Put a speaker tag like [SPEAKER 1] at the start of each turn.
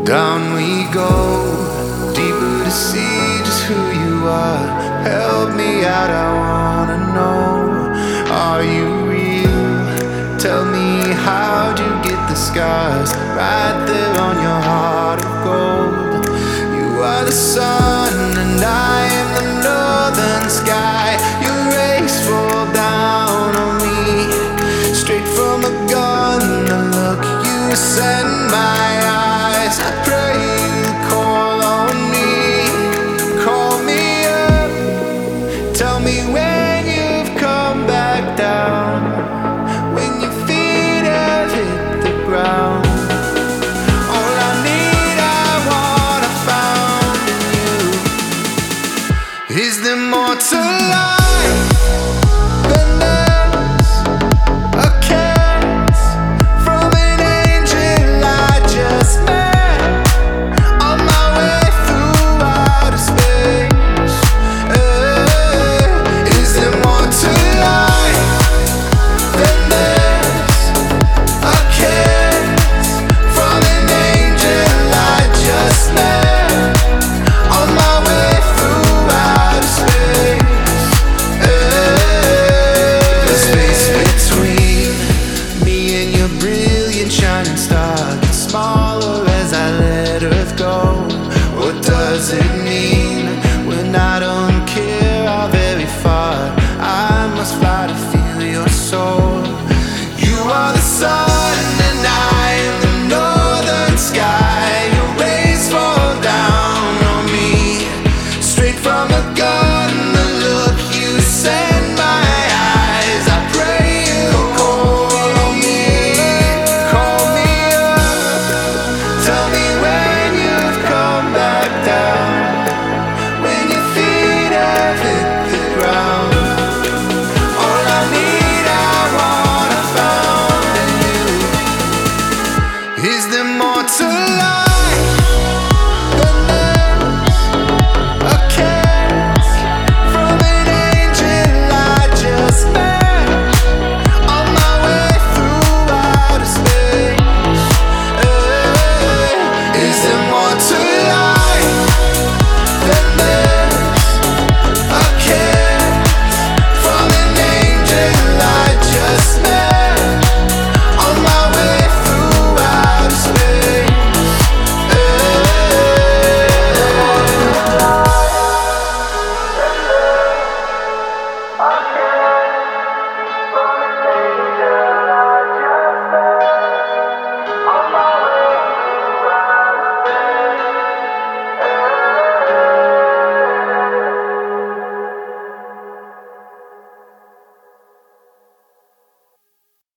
[SPEAKER 1] Down we go, deeper to see just who you are. Help me out, I wanna know. Are you real? Tell me, how'd you get the scars right there on your heart of gold? You are the sun and I am the northern sky. Your rays fall down on me, straight from a gun. The look you send my eyes.